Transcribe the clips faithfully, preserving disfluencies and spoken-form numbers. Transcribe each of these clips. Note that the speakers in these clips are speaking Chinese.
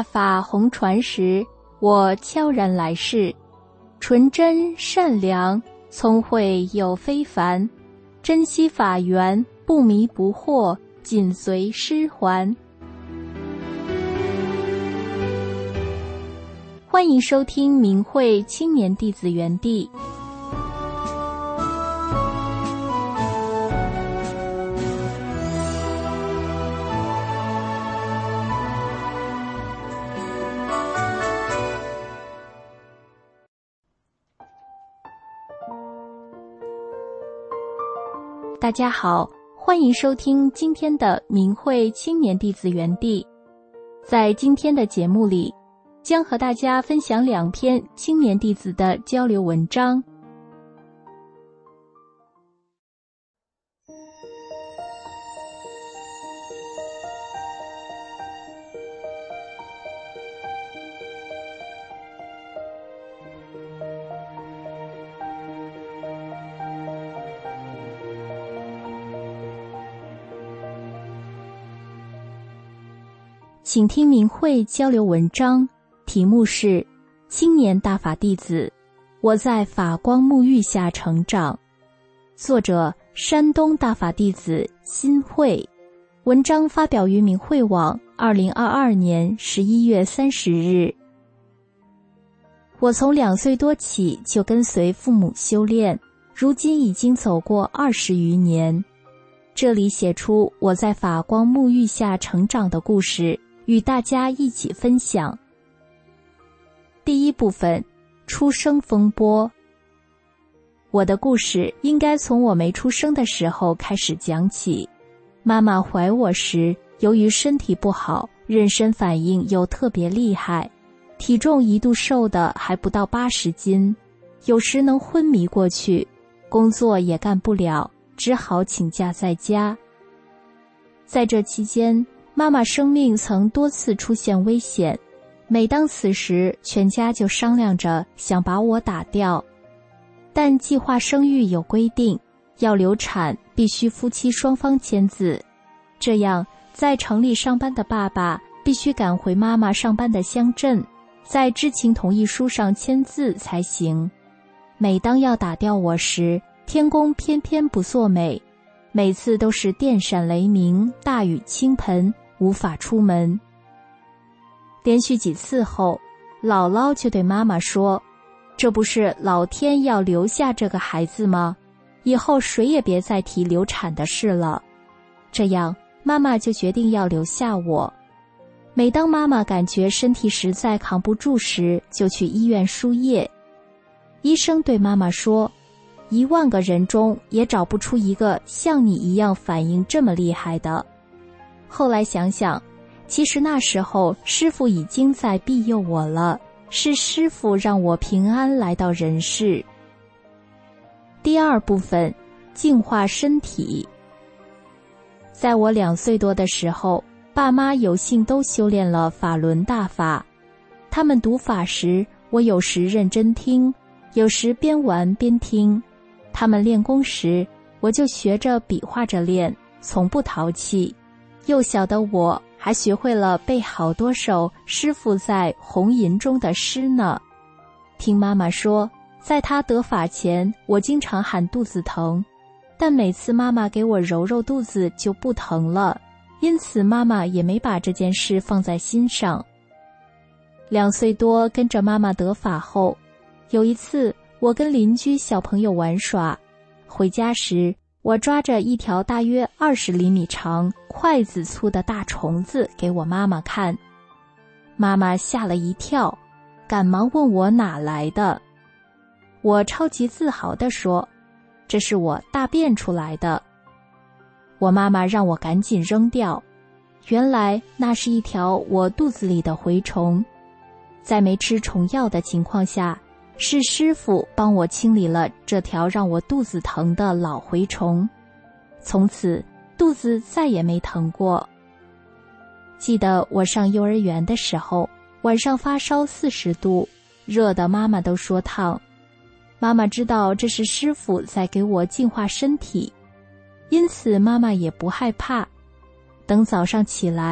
大法红传时，我悄然来世，纯真善良，聪慧又非凡，珍惜法缘，不迷不惑，紧随师还。欢迎收听明慧青年弟子园地。大家好，欢迎收听今天的明慧青年弟子园地。在今天的节目里，将和大家分享两篇青年弟子的交流文章。请听明慧交流文章，题目是青年大法弟子，我在法光沐浴下成长。作者山东大法弟子新慧。文章发表于明慧网二零二二年十一月三十日。我从两岁多起就跟随父母修炼，如今已经走过二十余年。这里写出我在法光沐浴下成长的故事，与大家一起分享。第一部分，出生风波。我的故事应该从我没出生的时候开始讲起。妈妈怀我时，由于身体不好，妊娠反应又特别厉害，体重一度瘦的还不到八十斤，有时能昏迷过去，工作也干不了，只好请假在家。在这期间，妈妈生命曾多次出现危险，每当此时，全家就商量着想把我打掉。但计划生育有规定，要流产必须夫妻双方签字，这样在城里上班的爸爸必须赶回妈妈上班的乡镇，在知情同意书上签字才行。每当要打掉我时，天公偏偏不作美，每次都是电闪雷鸣，大雨倾盆，无法出门。连续几次后，姥姥就对妈妈说，这不是老天要留下这个孩子吗？以后谁也别再提流产的事了。这样，妈妈就决定要留下我。每当妈妈感觉身体实在扛不住时，就去医院输液。医生对妈妈说，一万个人中也找不出一个像你一样反应这么厉害的。后来想想，其实那时候师父已经在庇佑我了，是师父让我平安来到人世。第二部分，净化身体。在我两岁多的时候，爸妈有幸都修炼了法轮大法。他们读法时，我有时认真听，有时边玩边听。他们练功时，我就学着比划着练，从不淘气。幼小的我还学会了背好多首师父在红吟中的诗呢。听妈妈说，在她得法前，我经常喊肚子疼，但每次妈妈给我揉揉肚子就不疼了，因此妈妈也没把这件事放在心上。两岁多跟着妈妈得法后，有一次我跟邻居小朋友玩耍，回家时我抓着一条大约二十厘米长、筷子粗的大虫子给我妈妈看。妈妈吓了一跳，赶忙问我哪来的。我超级自豪地说，这是我大便出来的。我妈妈让我赶紧扔掉，原来那是一条我肚子里的蛔虫。在没吃虫药的情况下，是师父帮我清理了这条让我肚子疼的老蛔虫，从此肚子再也没疼过。记得我上幼儿园的时候，晚上发烧四十度，热得妈妈都说烫。妈妈知道这是师父在给我净化身体，因此妈妈也不害怕。等早上起来，我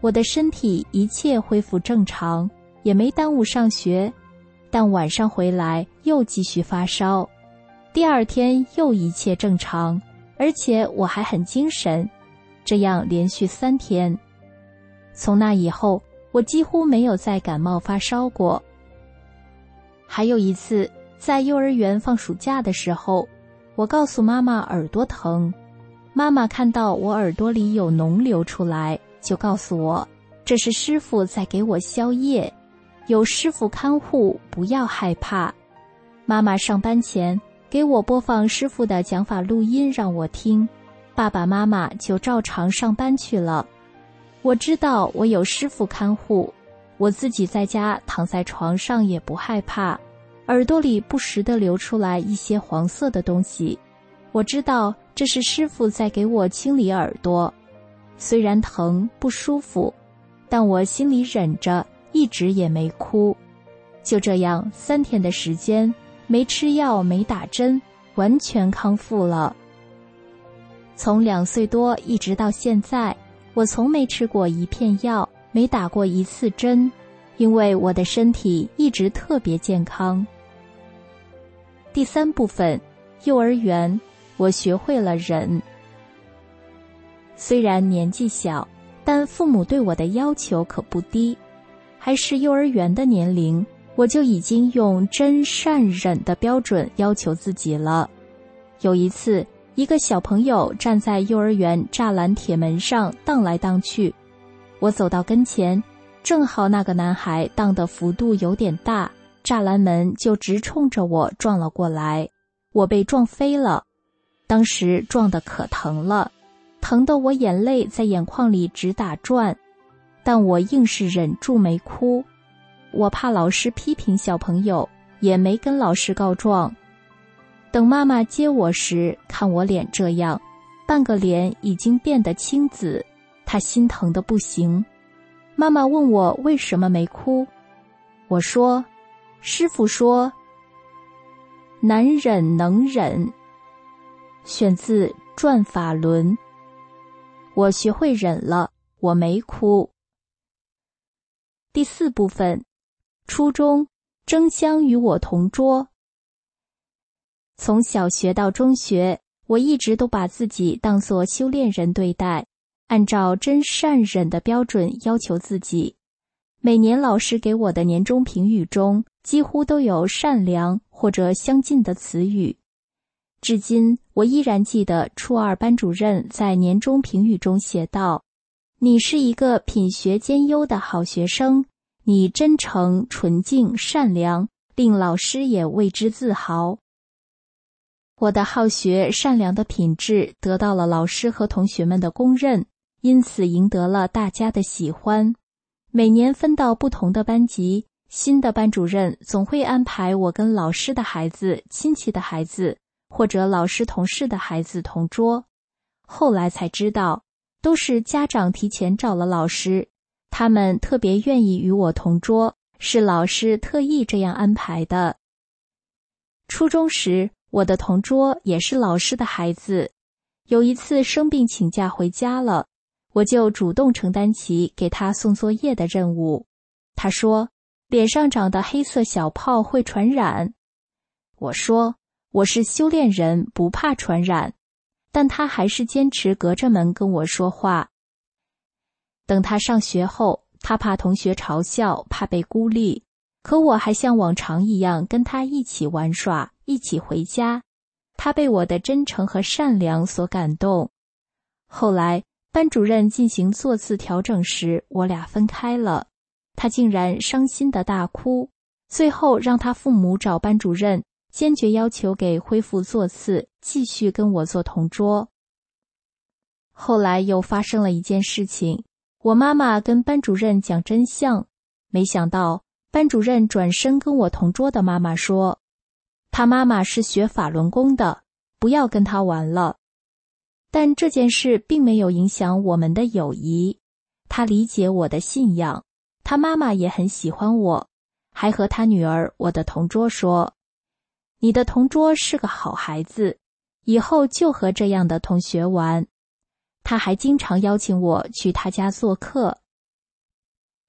我的身体一切恢复正常，也没耽误上学，但晚上回来又继续发烧，第二天又一切正常，而且我还很精神，这样连续三天。从那以后，我几乎没有再感冒发烧过。还有一次，在幼儿园放暑假的时候，我告诉妈妈耳朵疼，妈妈看到我耳朵里有脓流出来，就告诉我，这是师父在给我消业，有师父看护，不要害怕。妈妈上班前给我播放师父的讲法录音让我听，爸爸妈妈就照常上班去了。我知道我有师父看护，我自己在家躺在床上也不害怕，耳朵里不时地流出来一些黄色的东西，我知道这是师父在给我清理耳朵。虽然疼不舒服，但我心里忍着，一直也没哭。就这样三天的时间，没吃药没打针，完全康复了。从两岁多一直到现在，我从没吃过一片药，没打过一次针，因为我的身体一直特别健康。第三部分，幼儿园，我学会了忍。虽然年纪小，但父母对我的要求可不低，还是幼儿园的年龄，我就已经用真善忍的标准要求自己了。有一次，一个小朋友站在幼儿园栅栏铁门上荡来荡去，我走到跟前，正好那个男孩荡的幅度有点大，栅栏门就直冲着我撞了过来，我被撞飞了。当时撞得可疼了，疼得我眼泪在眼眶里直打转，但我硬是忍住没哭。我怕老师批评小朋友，也没跟老师告状。等妈妈接我时，看我脸这样，半个脸已经变得青紫，她心疼得不行。妈妈问我为什么没哭，我说，师父说，难忍能忍。选自《转法轮》。我学会忍了，我没哭。第四部分，初中，争相与我同桌。从小学到中学，我一直都把自己当作修炼人对待，按照真善忍的标准要求自己。每年老师给我的年终评语中，几乎都有善良或者相近的词语。至今，我依然记得初二班主任在年终评语中写道：你是一个品学兼优的好学生，你真诚、纯净、善良，令老师也为之自豪。我的好学、善良的品质得到了老师和同学们的公认，因此赢得了大家的喜欢。每年分到不同的班级，新的班主任总会安排我跟老师的孩子、亲戚的孩子，或者老师同事的孩子同桌。后来才知道，都是家长提前找了老师，他们特别愿意与我同桌，是老师特意这样安排的。初中时，我的同桌也是老师的孩子，有一次生病请假回家了，我就主动承担起给他送作业的任务。他说，脸上长的黑色小泡会传染。我说，我是修炼人，不怕传染，但他还是坚持隔着门跟我说话。等他上学后，他怕同学嘲笑，怕被孤立，可我还像往常一样跟他一起玩耍，一起回家。他被我的真诚和善良所感动。后来班主任进行座次调整时，我俩分开了，他竟然伤心地大哭，最后让他父母找班主任，坚决要求给恢复座次，继续跟我做同桌。后来又发生了一件事情，我妈妈跟班主任讲真相，没想到班主任转身跟我同桌的妈妈说，他妈妈是学法轮功的，不要跟他玩了。但这件事并没有影响我们的友谊，他理解我的信仰，他妈妈也很喜欢我，还和他女儿我的同桌说，你的同桌是个好孩子，以后就和这样的同学玩。他还经常邀请我去他家做客，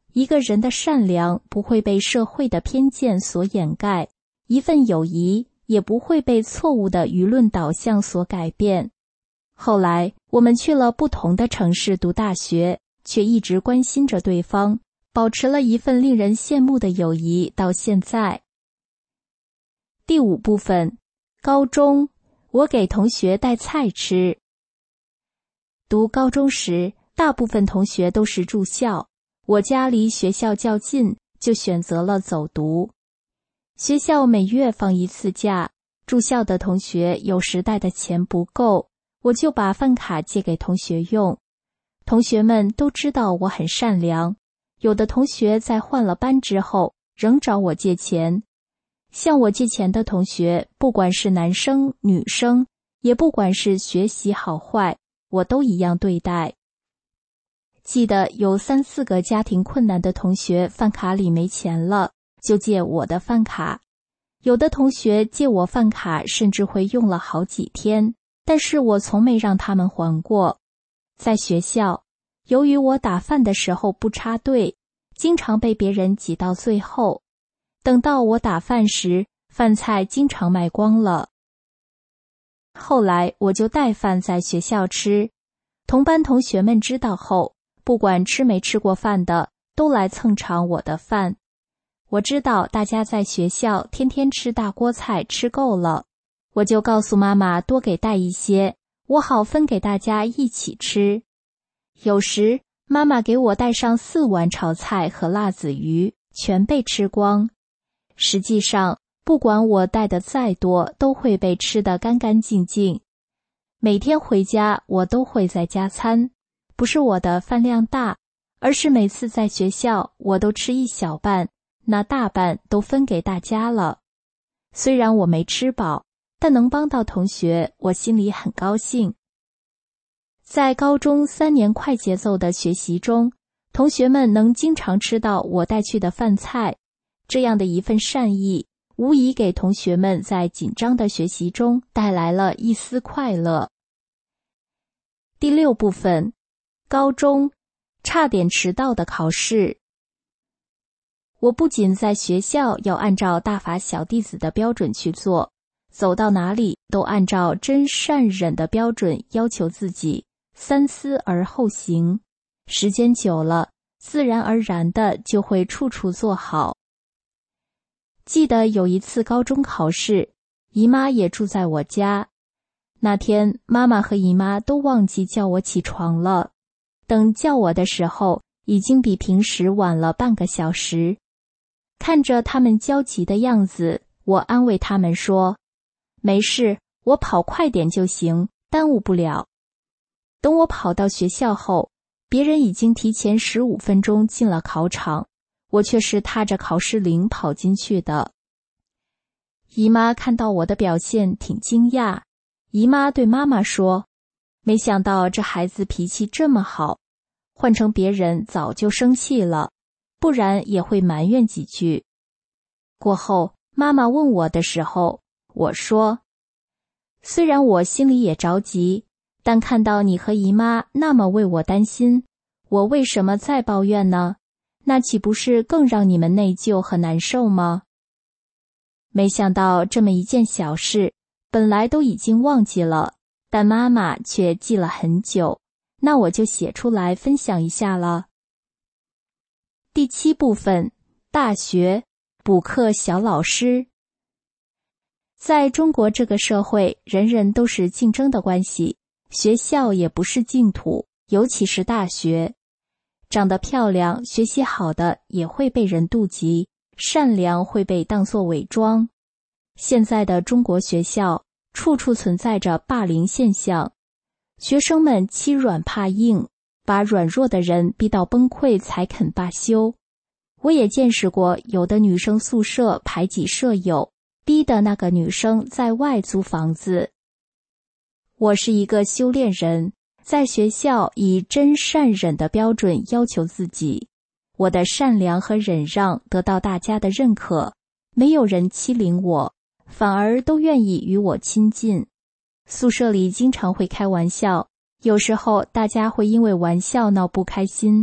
一个人的善良不会被社会的偏见所掩盖，一份友谊也不会被错误的舆论导向所改变。后来，我们去了不同的城市读大学，却一直关心着对方，保持了一份令人羡慕的友谊到现在。第五部分，高中，我给同学带菜吃。读高中时，大部分同学都是住校，我家离学校较近，就选择了走读。学校每月放一次假，住校的同学有时带的钱不够，我就把饭卡借给同学用。同学们都知道我很善良，有的同学在换了班之后仍找我借钱。向我借钱的同学，不管是男生女生，也不管是学习好坏，我都一样对待。记得有三四个家庭困难的同学饭卡里没钱了，就借我的饭卡。有的同学借我饭卡甚至会用了好几天，但是我从没让他们还过。在学校，由于我打饭的时候不插队，经常被别人挤到最后。等到我打饭时，饭菜经常卖光了。后来我就带饭在学校吃，同班同学们知道后，不管吃没吃过饭的，都来蹭尝我的饭。我知道大家在学校天天吃大锅菜吃够了，我就告诉妈妈多给带一些，我好分给大家一起吃。有时妈妈给我带上四碗炒菜和辣子鱼，全被吃光。实际上，不管我带的再多，都会被吃得干干净净。每天回家，我都会再加餐，不是我的饭量大，而是每次在学校，我都吃一小半，那大半都分给大家了。虽然我没吃饱，但能帮到同学，我心里很高兴。在高中三年快节奏的学习中，同学们能经常吃到我带去的饭菜，这样的一份善意，无疑给同学们在紧张的学习中带来了一丝快乐。第六部分，高中，差点迟到的考试。我不仅在学校要按照大法小弟子的标准去做，走到哪里都按照真善忍的标准要求自己，三思而后行。时间久了，自然而然的就会处处做好。记得有一次高中考试，姨妈也住在我家。那天妈妈和姨妈都忘记叫我起床了，等叫我的时候，已经比平时晚了半个小时。看着他们焦急的样子，我安慰他们说，没事，我跑快点就行，耽误不了。等我跑到学校后，别人已经提前十五分钟进了考场，我却是踏着考试铃跑进去的。姨妈看到我的表现挺惊讶，姨妈对妈妈说，没想到这孩子脾气这么好，换成别人早就生气了，不然也会埋怨几句。过后妈妈问我的时候，我说，虽然我心里也着急，但看到你和姨妈那么为我担心，我为什么再抱怨呢？那岂不是更让你们内疚和难受吗？没想到这么一件小事，本来都已经忘记了，但妈妈却记了很久，那我就写出来分享一下了。第七部分，大学，补课小老师。在中国这个社会，人人都是竞争的关系，学校也不是净土，尤其是大学。长得漂亮、学习好的也会被人妒忌，善良会被当作伪装。现在的中国学校，处处存在着霸凌现象，学生们欺软怕硬，把软弱的人逼到崩溃才肯罢休。我也见识过有的女生宿舍排挤舍友，逼得那个女生在外租房子。我是一个修炼人，在学校以真善忍的标准要求自己，我的善良和忍让得到大家的认可，没有人欺凌我，反而都愿意与我亲近。宿舍里经常会开玩笑，有时候大家会因为玩笑闹不开心，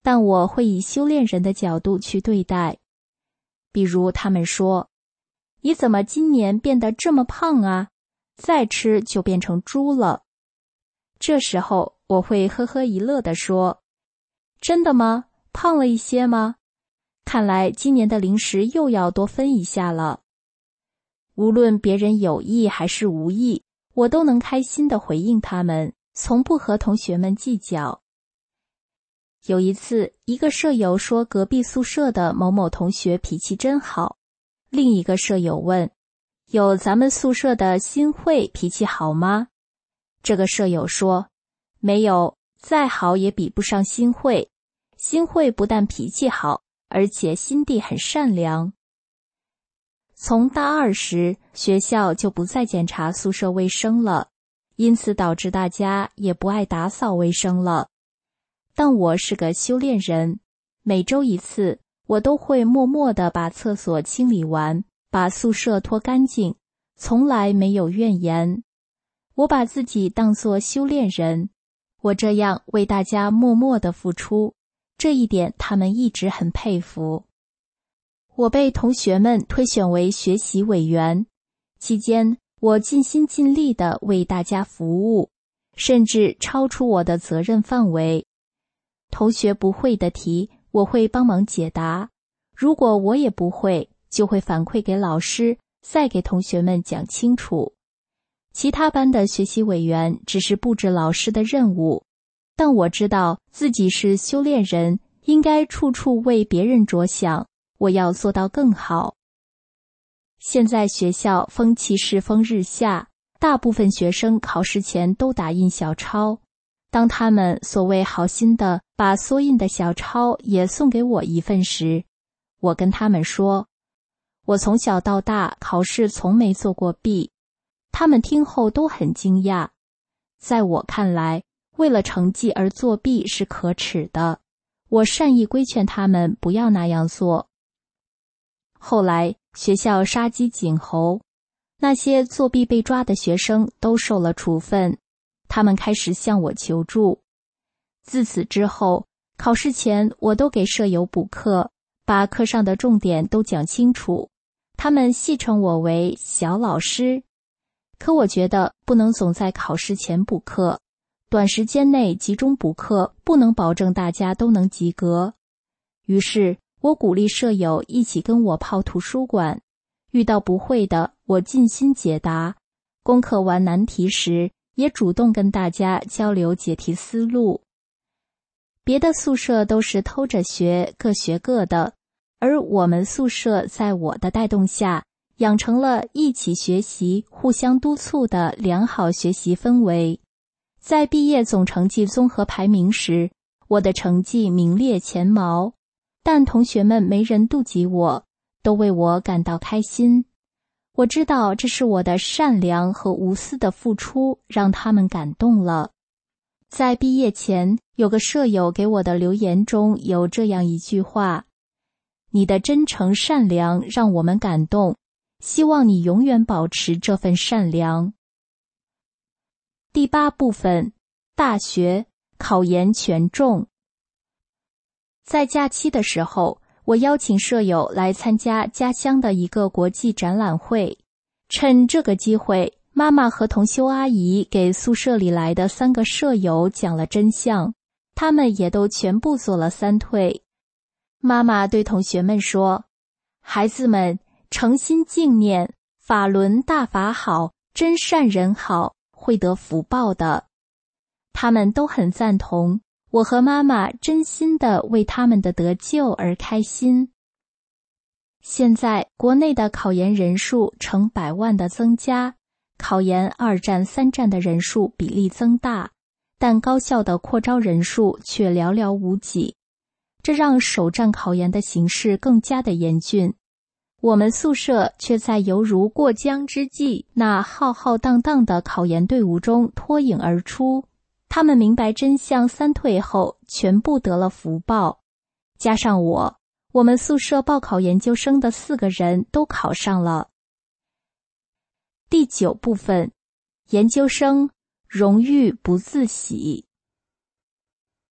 但我会以修炼人的角度去对待。比如他们说，你怎么今年变得这么胖啊？再吃就变成猪了。这时候我会呵呵一乐地说，真的吗？胖了一些吗？看来今年的零食又要多分一下了。无论别人有意还是无意，我都能开心地回应他们，从不和同学们计较。有一次，一个舍友说隔壁宿舍的某某同学脾气真好，另一个舍友问，有咱们宿舍的新慧脾气好吗？这个舍友说，没有，再好也比不上新慧。新慧不但脾气好，而且心地很善良。从大二时，学校就不再检查宿舍卫生了，因此导致大家也不爱打扫卫生了。但我是个修炼人，每周一次，我都会默默地把厕所清理完，把宿舍拖干净，从来没有怨言。我把自己当作修炼人，我这样为大家默默地付出，这一点他们一直很佩服。我被同学们推选为学习委员，期间我尽心尽力地为大家服务，甚至超出我的责任范围。同学不会的题，我会帮忙解答，如果我也不会，就会反馈给老师，再给同学们讲清楚。其他班的学习委员只是布置老师的任务，但我知道自己是修炼人，应该处处为别人着想，我要做到更好。现在学校风气世风日下，大部分学生考试前都打印小抄，当他们所谓好心的把缩印的小抄也送给我一份时，我跟他们说，我从小到大考试从没做过弊。他们听后都很惊讶。在我看来，为了成绩而作弊是可耻的，我善意规劝他们不要那样做。后来学校杀鸡儆猴，那些作弊被抓的学生都受了处分，他们开始向我求助。自此之后，考试前我都给舍友补课，把课上的重点都讲清楚，他们戏称我为小老师。可我觉得不能总在考试前补课，短时间内集中补课不能保证大家都能及格。于是我鼓励舍友一起跟我泡图书馆，遇到不会的，我尽心解答，攻克完难题时，也主动跟大家交流解题思路。别的宿舍都是偷着学，各学各的，而我们宿舍在我的带动下，养成了一起学习、互相督促的良好学习氛围。在毕业总成绩综合排名时，我的成绩名列前茅，但同学们没人妒忌我，都为我感到开心。我知道这是我的善良和无私的付出让他们感动了。在毕业前，有个舍友给我的留言中有这样一句话：你的真诚善良让我们感动，希望你永远保持这份善良。第八部分，大学考研权重。在假期的时候，我邀请舍友来参加家乡的一个国际展览会。趁这个机会，妈妈和同修阿姨给宿舍里来的三个舍友讲了真相，他们也都全部做了三退。妈妈对同学们说，孩子们诚心敬念，法轮大法好，真善人好，会得福报的。他们都很赞同，我和妈妈真心地为他们的得救而开心。现在国内的考研人数成百万的增加，考研二战三战的人数比例增大，但高校的扩招人数却寥寥无几，这让首战考研的形势更加的严峻。我们宿舍却在犹如过江之鲫那浩浩荡荡的考研队伍中脱颖而出，他们明白真相三退后全部得了福报。加上我，我们宿舍报考研究生的四个人都考上了。第九部分，研究生荣誉不自喜。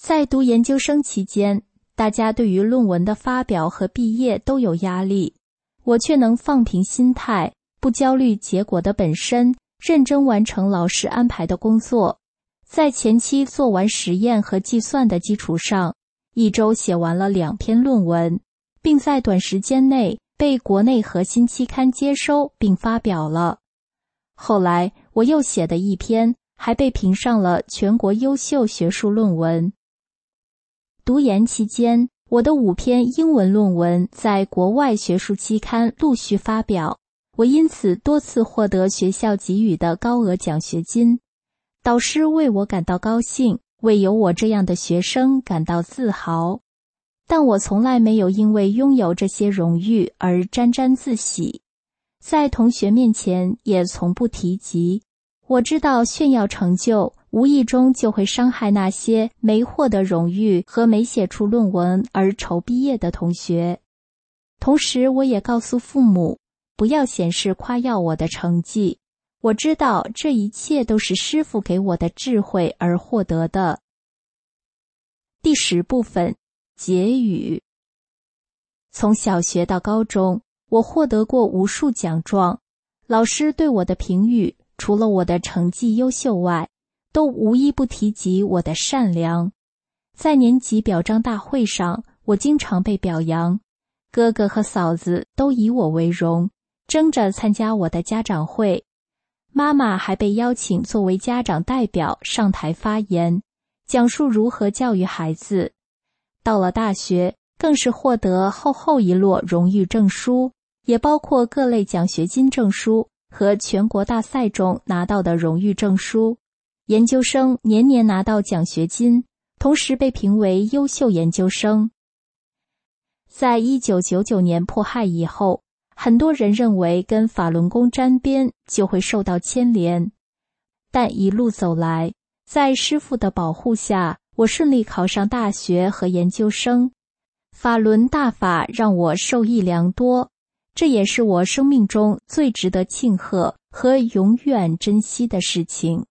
在读研究生期间，大家对于论文的发表和毕业都有压力，我却能放平心态，不焦虑结果的本身，认真完成老师安排的工作。在前期做完实验和计算的基础上，一周写完了两篇论文，并在短时间内被国内核心期刊接收并发表了。后来我又写的一篇，还被评上了全国优秀学术论文。读研期间，我的五篇英文论文在国外学术期刊陆续发表，我因此多次获得学校给予的高额奖学金。导师为我感到高兴，为有我这样的学生感到自豪。但我从来没有因为拥有这些荣誉而沾沾自喜，在同学面前也从不提及。我知道炫耀成就无意中就会伤害那些没获得荣誉和没写出论文而愁毕业的同学。同时我也告诉父母，不要显示夸耀我的成绩，我知道这一切都是师父给我的智慧而获得的。第十部分，结语。从小学到高中，我获得过无数奖状，老师对我的评语除了我的成绩优秀外，都无一不提及我的善良。在年级表彰大会上，我经常被表扬，哥哥和嫂子都以我为荣，争着参加我的家长会。妈妈还被邀请作为家长代表上台发言，讲述如何教育孩子。到了大学，更是获得厚厚一摞荣誉证书，也包括各类奖学金证书和全国大赛中拿到的荣誉证书。研究生年年拿到奖学金，同时被评为优秀研究生。在一九九九年迫害以后，很多人认为跟法轮功沾边就会受到牵连，但一路走来，在师父的保护下，我顺利考上大学和研究生。法轮大法让我受益良多，这也是我生命中最值得庆贺和永远珍惜的事情。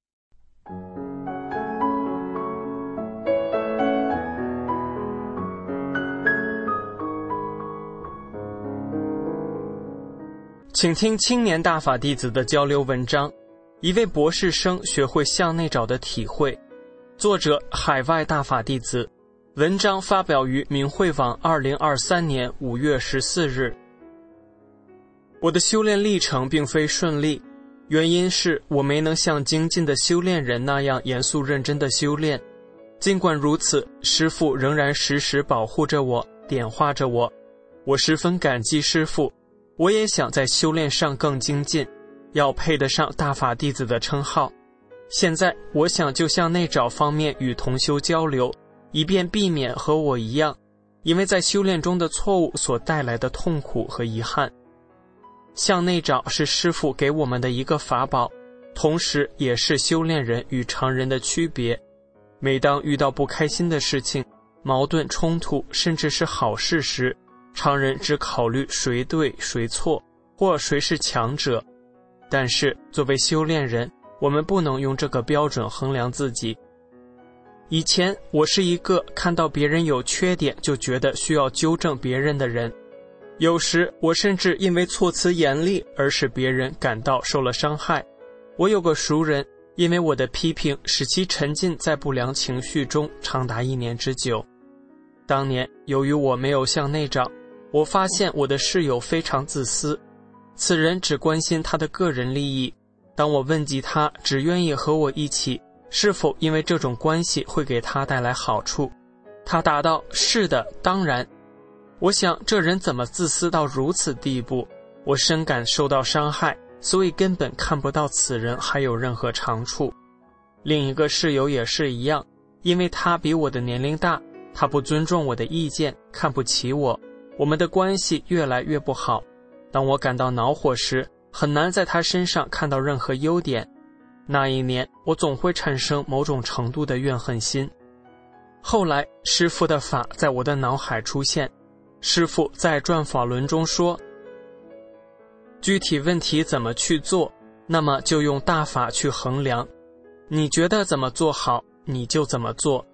请听青年大法弟子的交流文章，一位博士生学会向内找的体会。作者海外大法弟子，文章发表于明慧网二零二三年五月十四日。我的修炼历程并非顺利，原因是我没能像精进的修炼人那样严肃认真的修炼。尽管如此，师父仍然时时保护着我，点化着我。我十分感激师父，我也想在修炼上更精进，要配得上大法弟子的称号。现在我想就向内找方面与同修交流，以便避免和我一样，因为在修炼中的错误所带来的痛苦和遗憾。向内找是师父给我们的一个法宝，同时也是修炼人与常人的区别。每当遇到不开心的事情、矛盾冲突，甚至是好事时，常人只考虑谁对谁错，或谁是强者。但是作为修炼人，我们不能用这个标准衡量自己。以前我是一个看到别人有缺点就觉得需要纠正别人的人，有时我甚至因为措辞严厉而使别人感到受了伤害。我有个熟人，因为我的批评使其沉浸在不良情绪中长达一年之久。当年由于我没有向内找，我发现我的室友非常自私，此人只关心他的个人利益。当我问及他只愿意和我一起，是否因为这种关系会给他带来好处，他答道：是的，当然。我想这人怎么自私到如此地步？我深感受到伤害，所以根本看不到此人还有任何长处。另一个室友也是一样，因为他比我的年龄大，他不尊重我的意见，看不起我，我们的关系越来越不好。当我感到恼火时，很难在他身上看到任何优点。那一年，我总会产生某种程度的怨恨心。后来，师父的法在我的脑海出现。师父在转法轮中说，具体问题怎么去做，那么就用大法去衡量。你觉得怎么做好，你就怎么做。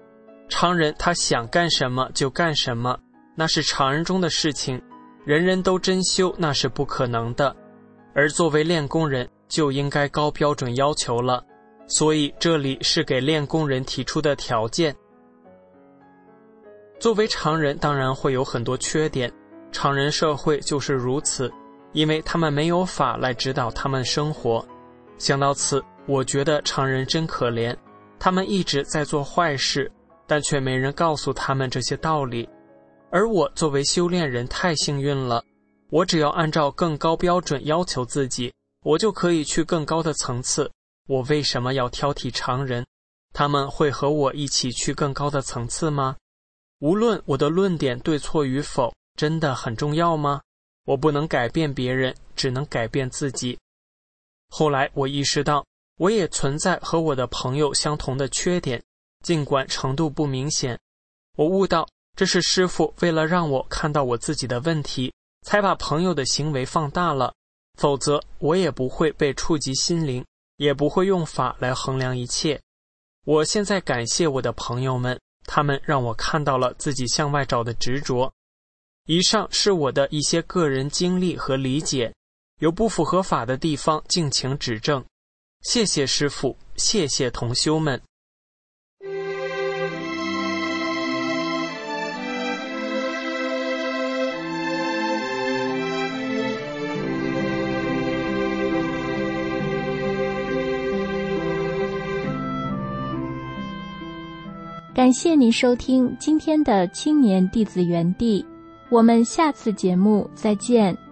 常人他想干什么就干什么，那是常人中的事情，人人都真修那是不可能的。而作为练功人就应该高标准要求了，所以这里是给练功人提出的条件。作为常人当然会有很多缺点，常人社会就是如此，因为他们没有法来指导他们生活。想到此，我觉得常人真可怜，他们一直在做坏事，但却没人告诉他们这些道理。而我作为修炼人太幸运了，我只要按照更高标准要求自己，我就可以去更高的层次。我为什么要挑剔常人？他们会和我一起去更高的层次吗？无论我的论点对错与否，真的很重要吗？我不能改变别人，只能改变自己。后来我意识到，我也存在和我的朋友相同的缺点，尽管程度不明显。我悟到，这是师父为了让我看到我自己的问题，才把朋友的行为放大了，否则我也不会被触及心灵，也不会用法来衡量一切。我现在感谢我的朋友们，他们让我看到了自己向外找的执着。以上是我的一些个人经历和理解，有不符合法的地方敬请指正。谢谢师父，谢谢同修们。 感谢您收听今天的青年弟子园地，我们下次节目再见。